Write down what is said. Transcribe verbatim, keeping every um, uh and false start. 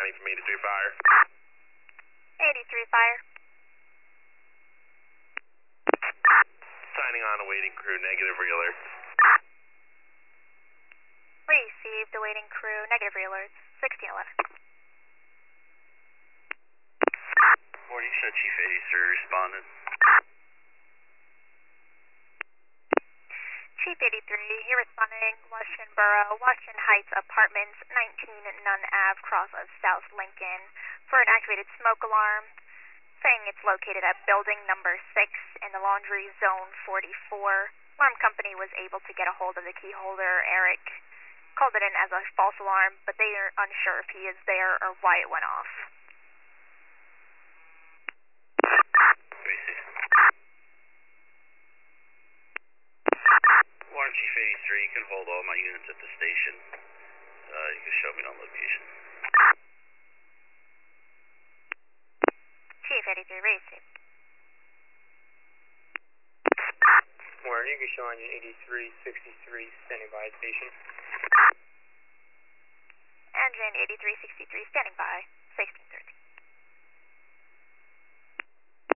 Signing from eighty-three Fire. eighty-three Fire. Signing on awaiting crew, negative realert. Received, awaiting crew, negative realert, sixteen eleven. Morning, show Chief eighty-three responded. Chief eighty-three, here responding, Washington Borough, Washington Heights Apartments, nineteen Nunn Ave, cross of South Lincoln, for an activated smoke alarm, saying it's located at building number six in the laundry zone forty-four. Alarm company was able to get a hold of the key holder, Eric. Called it in as a false alarm, but they are unsure if he is there or why it went off. Warren Chief eighty-three, you can hold all my units at the station. Uh, you can show me on location. Chief eighty-three, received. Warren, you can show on your eighty-three sixty-three, standing by at station. Engine eighty-three sixty-three, standing by.